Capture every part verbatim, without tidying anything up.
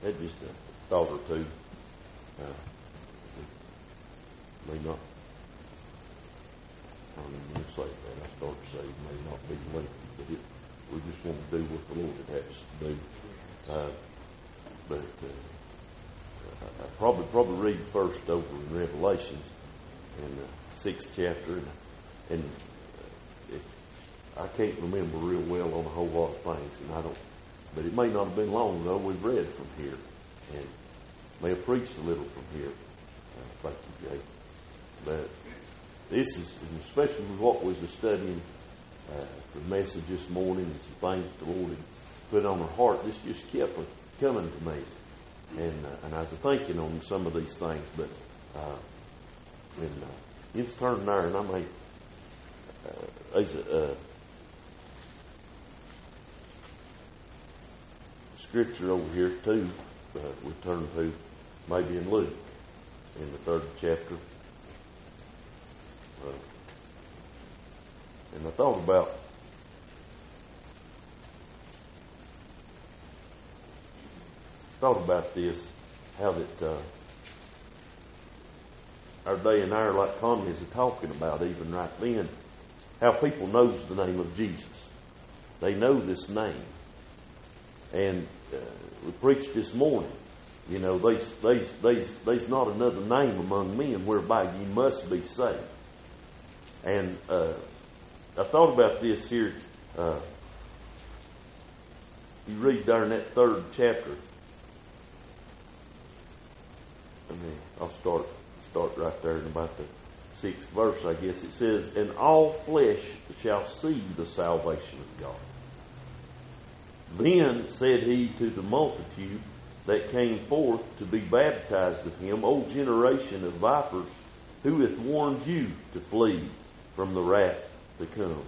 had just a thought or two. Uh, may not, I don't even want to say that. I start to say it may not be lengthy, but it, we just want to do what the Lord had asked us to do. Uh, but uh, I, I probably probably read first over in Revelations in the sixth chapter, and, and uh, if, I can't remember real well on a whole lot of things, and I don't. But it may not have been long ago we've read from here, and may have preached a little from here. Uh, thank you, Jay. But this is, especially with what we were studying, uh, the message this morning, and some things the Lord had put on our heart. This just kept coming to me, and uh, and I was thinking on some of these things. But uh, and uh, it's turning there, and I may uh, there's a. Uh, Scripture over here too, uh, we turn to maybe in Luke, in the third chapter. Uh, and I thought about thought about this, how that uh, our day and hour, like Conley is talking about even right then, how people knows the name of Jesus. They know this name. And uh, we preached this morning, you know, there's, there's, there's, there's not another name among men whereby ye must be saved. And uh, I thought about this here. Uh, you read there in that third chapter. I mean, I'll start start right there in about the sixth verse, I guess. It says, "And all flesh shall see the salvation of God. Then said he to the multitude that came forth to be baptized of him, O generation of vipers, who hath warned you to flee from the wrath to come?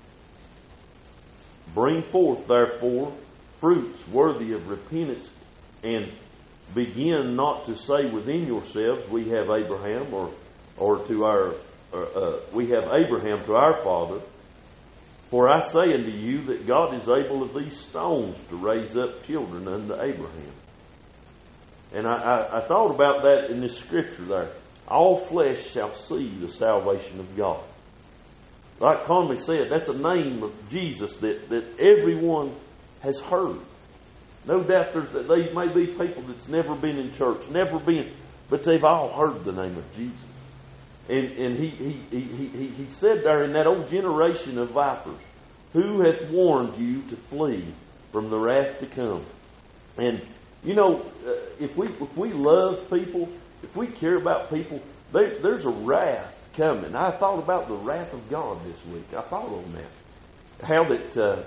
Bring forth, therefore, fruits worthy of repentance, and begin not to say within yourselves, we have Abraham, or or to our or, uh, we have Abraham to our father. For I say unto you that God is able of these stones to raise up children unto Abraham." And I, I, I thought about that in this scripture there. All flesh shall see the salvation of God. Like Conley said, that's a name of Jesus that, that everyone has heard. No doubt there's, there may be people that's never been in church, never been, but they've all heard the name of Jesus. And, and he, he, he, he, he said there in that old generation of vipers, who hath warned you to flee from the wrath to come? And, you know, uh, if we if we love people, if we care about people, there, there's a wrath coming. I thought about the wrath of God this week. I thought on that. How that uh,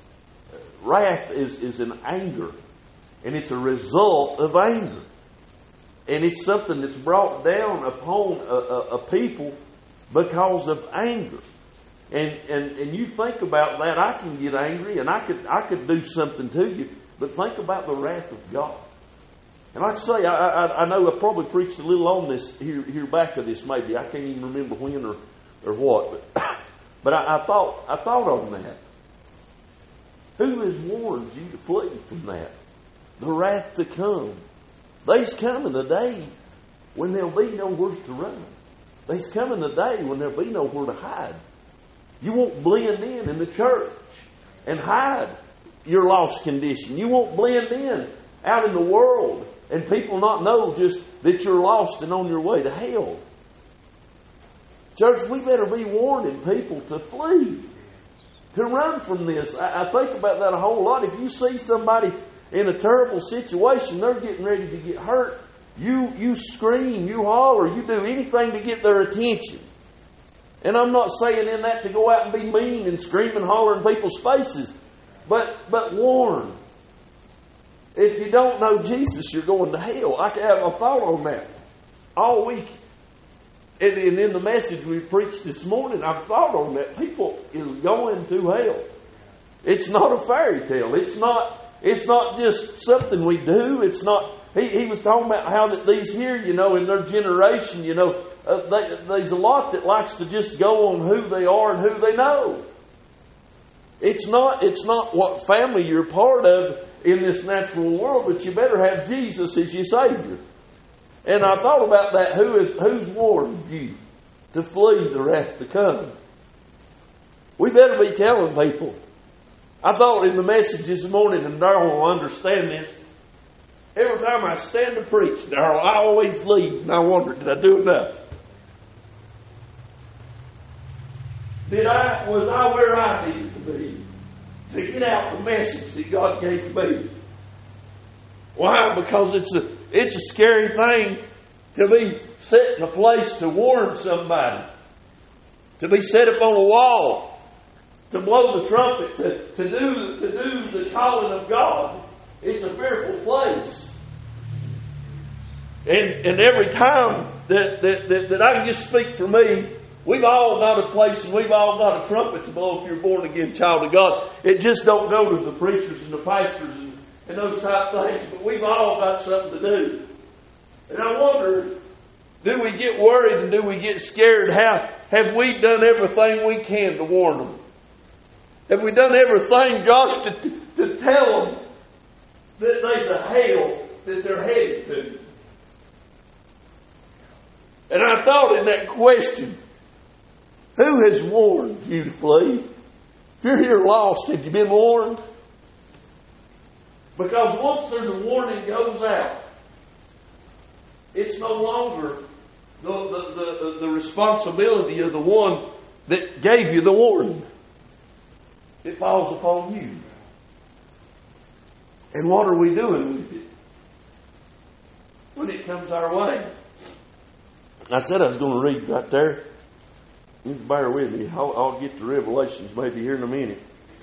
wrath is, is an anger. And it's a result of anger. And it's something that's brought down upon a, a, a people because of anger. And, and and you think about that, I can get angry and I could I could do something to you, but think about the wrath of God. And like I say, I, I, I know I probably preached a little on this here here back of this maybe. I can't even remember when or, or what. But but I, I thought I thought on that. Who has warned you to flee from that? The wrath to come. There's coming a day when there'll be nowhere to run. There's coming a day when there'll be nowhere to hide. You won't blend in in the church and hide your lost condition. You won't blend in out in the world and people not know just that you're lost and on your way to hell. Church, we better be warning people to flee, to run from this. I, I think about that a whole lot. If you see somebody in a terrible situation, they're getting ready to get hurt, you you scream, you holler, you do anything to get their attention. And I'm not saying in that to go out and be mean and scream and holler in people's faces, but but warn. If you don't know Jesus, you're going to hell. I have a thought on that all week. And, and in the message we preached this morning, I've thought on that. People is going to hell. It's not a fairy tale. It's not It's not just something we do. It's not. He, he was talking about how that these here, you know, in their generation, you know, uh, they, there's a lot that likes to just go on who they are and who they know. It's not. It's not what family you're part of. in this natural world, but you better have Jesus as your Savior. And I thought about that. Who is who's warned you to flee the wrath to come? We better be telling people. I thought in the message this morning, and Darrell will understand this. Every time I stand to preach, Darrell, I always leave, and I wonder, did I do enough? Did I was I where I needed to be to get out the message that God gave me? Why? Because it's a it's a scary thing to be set in a place to warn somebody, to be set up on a wall, to blow the trumpet, to, to do to do the calling of God. It's a fearful place. And and every time that, that, that, that I can just speak for me, we've all got a place and we've all got a trumpet to blow if you're a born again child of God. It just don't go to the preachers and the pastors and, and those type things, but we've all got something to do. And I wonder, do we get worried and do we get scared? How have we done everything we can to warn them? Have we done everything, Josh, to, to tell them that there's a hell that they're headed to? And I thought in that question, who has warned you to flee? If you're here lost, have you been warned? Because once there's a warning goes out, it's no longer the, the, the, the responsibility of the one that gave you the warning. It falls upon you. And what are we doing with it when it comes our way? I said I was going to read right there. You bear with me. I'll, I'll get to Revelations maybe here in a minute.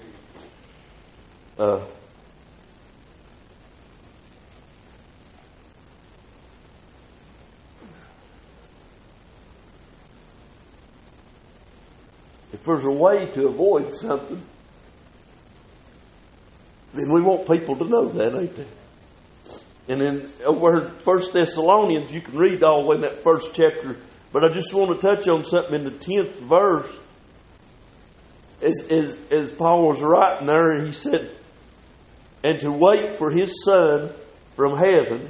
Uh, if there's a way to avoid something, then we want people to know that, ain't they? And then over First Thessalonians, you can read all the way in that first chapter. But I just want to touch on something in the tenth verse. As, as, as Paul was writing there, he said, and to wait for his Son from heaven,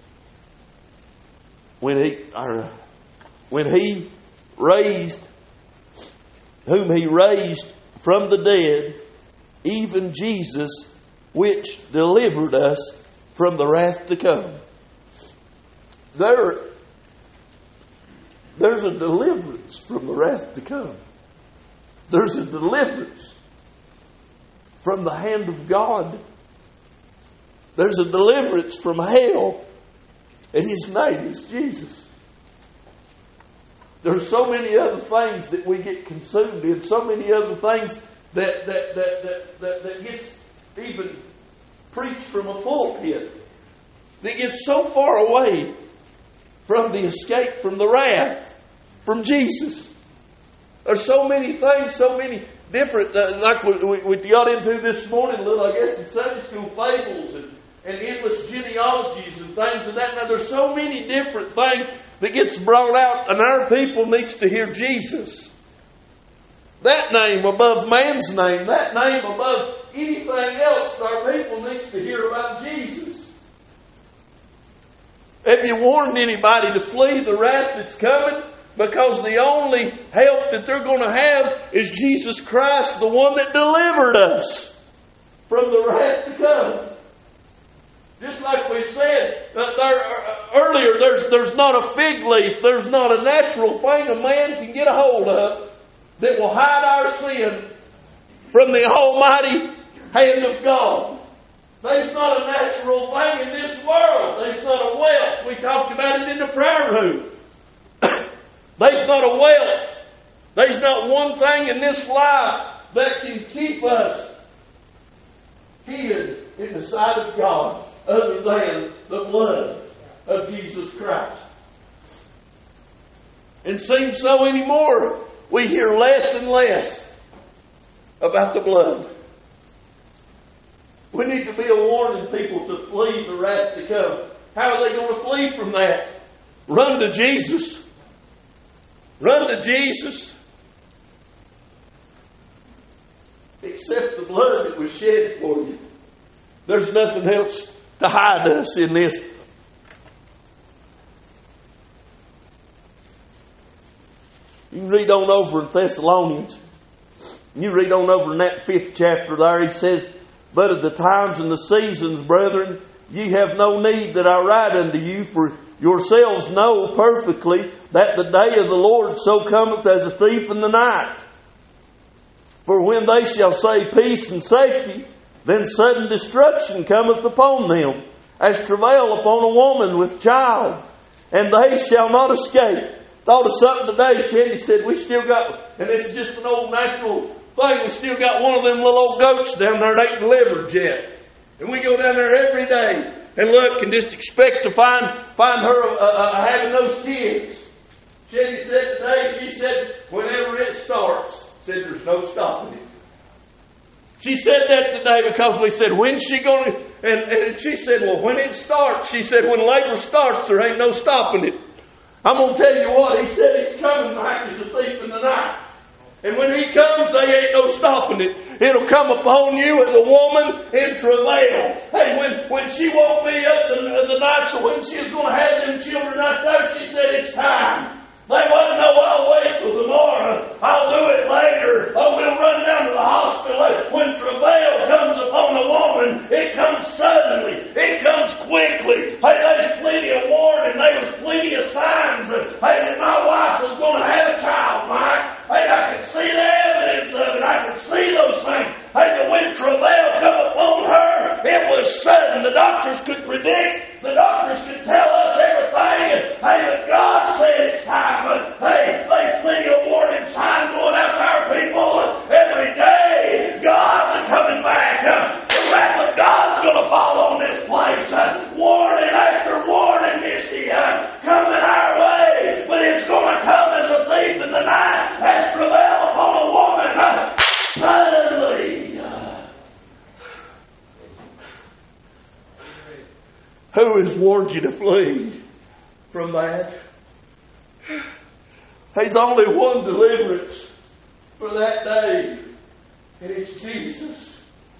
when he, or, when he raised, whom he raised from the dead, even Jesus, which delivered us from the wrath to come. There, there's a deliverance from the wrath to come. There's a deliverance from the hand of God. There's a deliverance from hell, and His name is Jesus. There's so many other things that we get consumed in, so many other things that that that that, that, that gets even preached from a pulpit, that gets so far away from the escape from the wrath from Jesus. There's so many things, so many different, uh, like we, we, we got into this morning a little, I guess, in Sunday school, fables and, and endless genealogies and things of that. Now, there's so many different things that gets brought out, and our people needs to hear Jesus. That name above man's name, that name above anything else, our people needs to hear about Jesus. Have you warned anybody to flee the wrath that's coming? Because the only help that they're going to have is Jesus Christ, the one that delivered us from the wrath to come. Just like we said uh, there, uh, earlier, there's, there's not a fig leaf, there's not a natural thing a man can get a hold of that will hide our sin from the almighty hand of God. There's not a natural thing in this world. There's not a wealth. We talked about it in the prayer room. There's not a wealth. There's not one thing in this life that can keep us hid in the sight of God other than the blood of Jesus Christ. And seems so anymore. We hear less and less about the blood. We need to be a warning people to flee the wrath to come. How are they going to flee from that? Run to Jesus. Run to Jesus. Accept the blood that was shed for you. There's nothing else to hide us in this. You can read on over in Thessalonians. You read on over in that fifth chapter there. He says, but of the times and the seasons, brethren, ye have no need that I write unto you, for yourselves know perfectly that the day of the Lord so cometh as a thief in the night. For when they shall say peace and safety, then sudden destruction cometh upon them, as travail upon a woman with child, and they shall not escape. Thought of something today. Shandy said, we still got, and this is just an old natural thing, we still got one of them little old goats down there that ain't delivered yet. And we go down there every day and look and just expect to find find her uh, uh, having those kids. Shandy said today, she said, whenever it starts, said there's no stopping it. She said that today because we said, when's she going to, and, and she said, well, when it starts, she said, when labor starts, there ain't no stopping it. I'm going to tell you what, he said he's coming back as a thief in the night. And when he comes, they ain't no stopping it. It'll come upon you as a woman in travail. Hey, when, when she woke me up the, the night, so when she was going to have them children out there, she said, it's time. They wasn't no, I'll wait till tomorrow. I'll do it later. Oh, we'll run down to the hospital. When travail comes upon a woman, it comes suddenly. It comes quickly. Hey, there's plenty of warning. There was plenty of signs. Hey, that my wife was going to have a child, Mike. Hey, I could see the evidence of it. I could see those things. Hey, but when travail come upon her, it was sudden. The doctors could predict. The doctors could tell us everything. Hey, but God said it's time. Hey, there's plenty of warning signs going out to our people every day. God's coming back. The wrath of God's going to fall on this place. Warning after warning, Misty, coming our way. But it's going to come as a thief in the night, as travail upon a woman. Suddenly. Who has warned you to flee from that? There's only one deliverance for that day, and it's Jesus.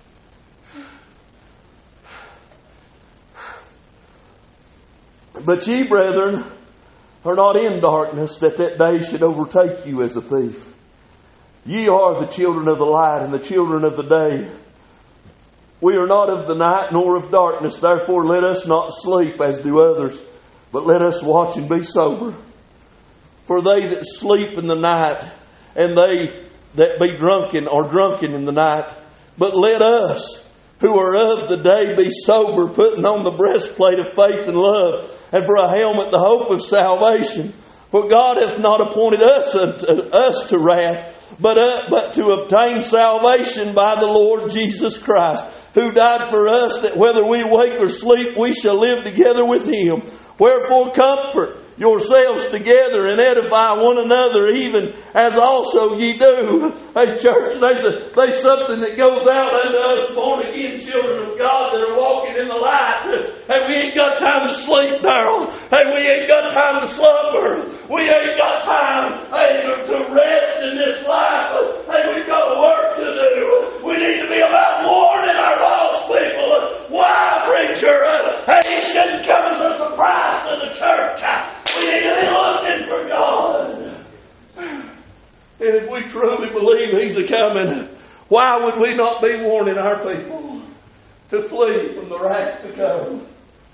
But ye, brethren, are not in darkness, that that day should overtake you as a thief. Ye are the children of the light and the children of the day. We are not of the night nor of darkness. Therefore let us not sleep as do others, but let us watch and be sober. For they that sleep in the night, and they that be drunken are drunken in the night. But let us, who are of the day, be sober, putting on the breastplate of faith and love, and for a helmet the hope of salvation. For God hath not appointed us unto, us to wrath, but, uh, but to obtain salvation by the Lord Jesus Christ, who died for us, that whether we wake or sleep, we shall live together with Him. Wherefore comfort yourselves together and edify one another, even as also ye do. Hey, church, there's, a, there's something that goes out unto us born again children of God that are walking in the light. Hey, we ain't got time to sleep, Darrell. Hey, we ain't got time to slumber. We ain't got time, hey, to, to rest in this life. Hey, we've got work to do. We need to be about warning our lost people. Why, preacher? Hey, it shouldn't come as a surprise to the church. We need to be looking for God. And if we truly believe He's a-coming, why would we not be warning our people to flee from the wrath to come?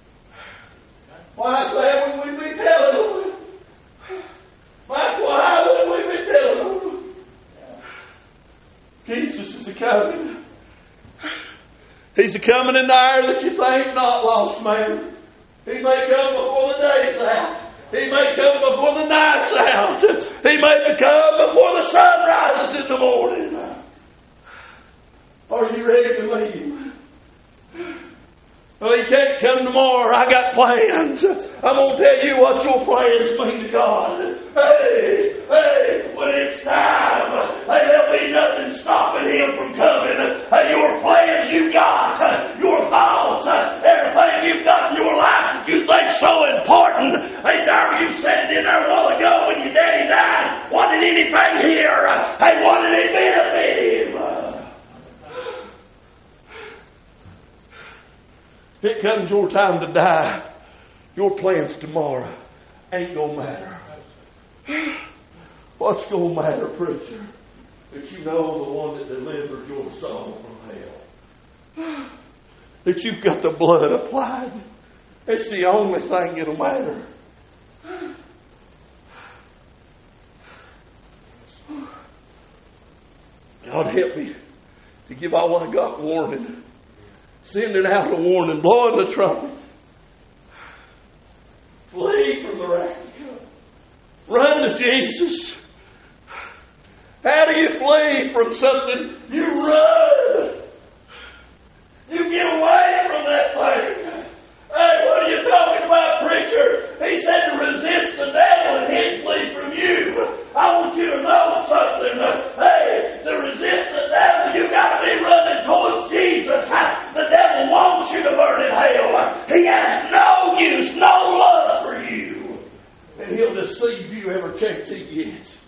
Why, Sam, would we be telling them? Why, why would we be telling them? Jesus is a-coming. He's a-coming in the hour that you think not, lost man. He may come before the day's out. He may come before the night's out. He may come before the sun rises in the morning. Are you ready to leave? Well, he can't come tomorrow. I got plans. I'm going to tell you what your plans mean to God. Hey, hey, when it's time, hey, there'll be nothing stopping Him from coming. Hey, your plans you got, your thoughts, everything you've got in your life that you think's so important. Hey, Darrell, you said it in there a while ago when your daddy died. Wanted anything here. Hey, wanted it benefit him. If it comes your time to die, your plans tomorrow ain't going to matter. What's going to matter, preacher? That you know the one that delivered your soul from hell. That you've got the blood applied. It's the only thing that'll matter. God help me to give all I got warning. Sending out a warning. Blowing the trumpet. Flee from the wrath to come. Run to Jesus. How do you flee from something? You run. You get away from that thing. Hey, what are you talking about, preacher? He said to resist the devil and he'd flee from you. I want you to know something. Hey, to resist the devil, you got to be running towards Jesus. The devil wants you to burn in hell. He has no use, no love for you. And he'll deceive you every chance he gets.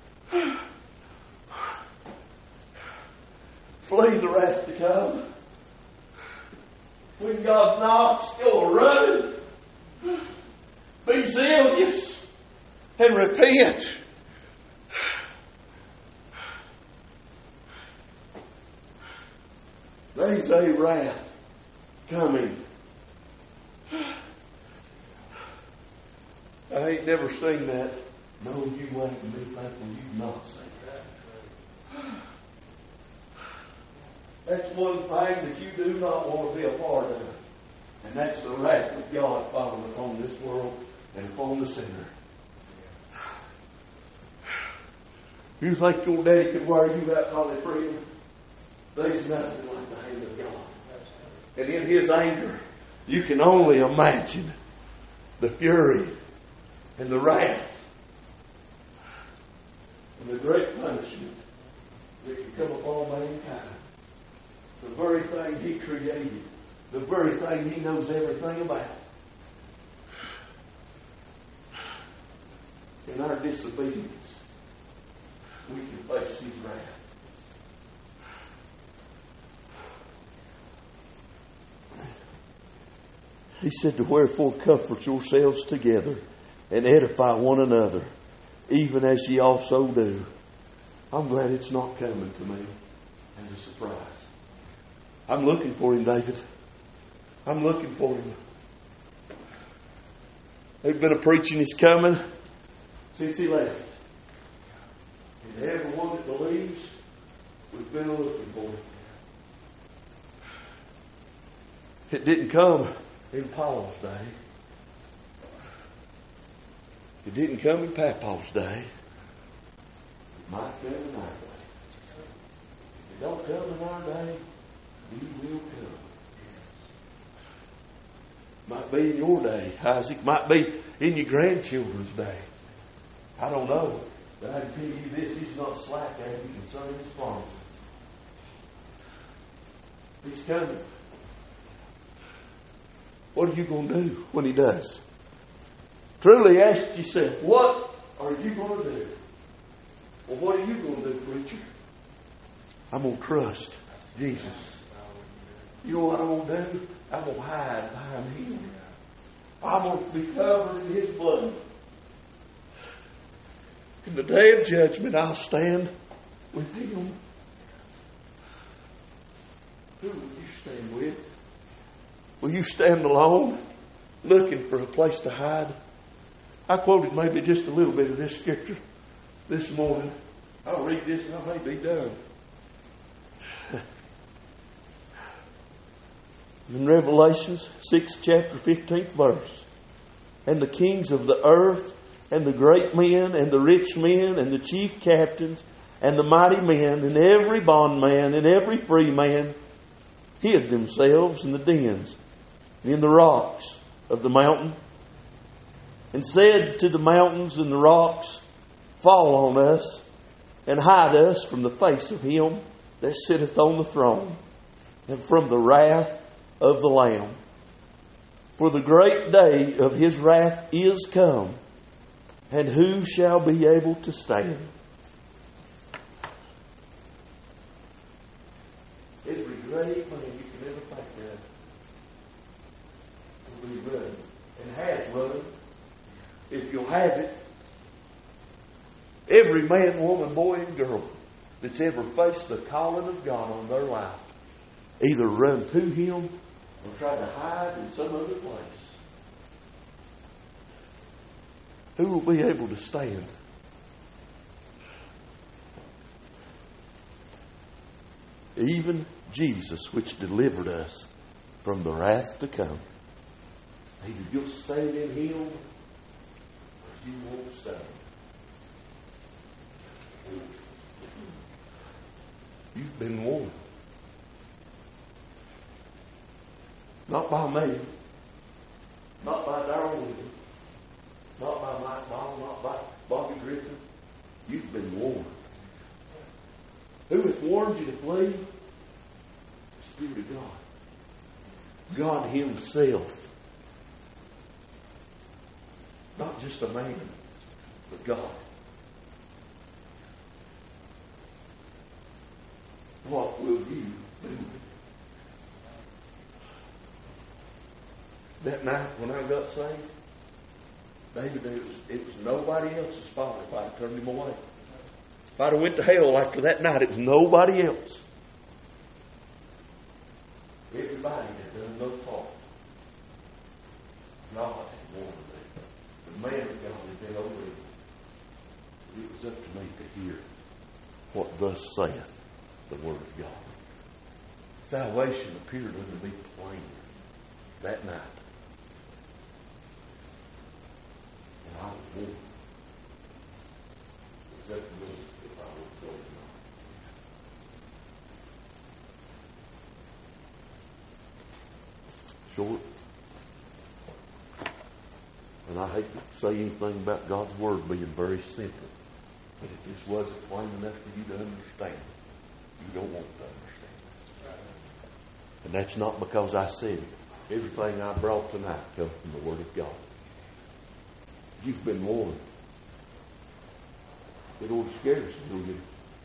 Flee the wrath to come. When God knocks, go running. Be zealous and repent. There's a wrath coming. I ain't never seen that. No, you ain't me thankful you've not seen that. That's one thing that you do not want to be a part of. And that's the wrath of God falling upon this world and upon the sinner. You think your daddy could wear you out Holly Freedom? There's nothing like the hand of God. And in His anger, you can only imagine the fury and the wrath and the great punishment that can come upon mankind. The very thing He created. The very thing He knows everything about. In our disobedience, we can face His wrath. He said to wherefore comfort yourselves together and edify one another, even as ye also do. I'm glad it's not coming to me as a surprise. I'm looking for Him, David. I'm looking for Him. They've been a preaching He's coming since He left. And everyone that believes, we've been looking for Him. It didn't come in Paul's day. It didn't come in Papa's day. It might come in our day. If it don't come in our day, He will come. Might be in your day, Isaac. Might be in your grandchildren's day. I don't know. But I can tell you this, He's not slack at you concerning His promises. He's coming. What are you going to do when He does? Truly ask yourself, what are you going to do? Well, what are you going to do, preacher? I'm going to trust Jesus. You know what I'm going to do? I'm going to hide behind Him. I'm going to be covered in His blood. In the day of judgment, I'll stand with Him. Who will you stand with? Will you stand alone, looking for a place to hide? I quoted maybe just a little bit of this scripture this morning. I'll read this and I may be done. In Revelations, sixth chapter, fifteenth verse. And the kings of the earth, and the great men, and the rich men, and the chief captains, and the mighty men, and every bondman, and every free man, hid themselves in the dens, and in the rocks of the mountain, and said to the mountains and the rocks, fall on us, and hide us from the face of Him that sitteth on the throne, and from the wrath of the Lamb. For the great day of His wrath is come, and who shall be able to stand? Every great man you can ever think of run. If you'll have it, every man, woman, boy, and girl that's ever faced the calling of God on their life either run to Him or try to hide in some other place. Who will be able to stand? Even Jesus, which delivered us from the wrath to come. Either you'll stand in Him or you won't stand. You've been warned. Not by me. Not by Darrell Williams. Not by Mike Ball. Not by Bobby Griffin. You've been warned. Who hath warned you to flee? The Spirit of God. God Himself. Not just a man, but God. What will you do? That night when I got saved, David, it was, it was nobody else's fault if I had turned him away. If I'd have went to hell after that night, it was nobody else. Everybody had done no fault. God had warned me. The man of God had been over it. It was up to me to hear what thus saith the Word of God. Salvation appeared unto me plain that night. And I was warned. It was up to me if I would go or not. Short. And I hate to say anything about God's Word being very simple. But if this wasn't plain enough for you to understand, you don't want to understand. And that's not because I said it. Everything I brought tonight comes from the Word of God. You've been warned. It ought to scare us a little bit.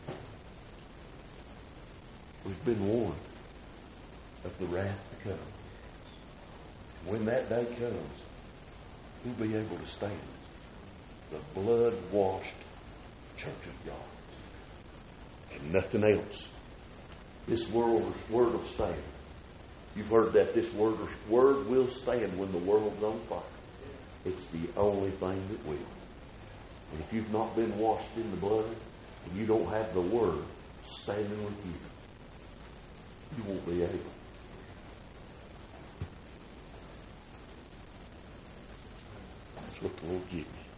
We've been warned of the wrath to come. When that day comes, we'll be able to stand. The blood-washed church of God. And nothing else. This world, word will stand. You've heard that this word, word will stand when the world's on fire. It's the only thing that will. And if you've not been washed in the blood, and you don't have the Word standing with you, you won't be able. That's what the Lord gave me.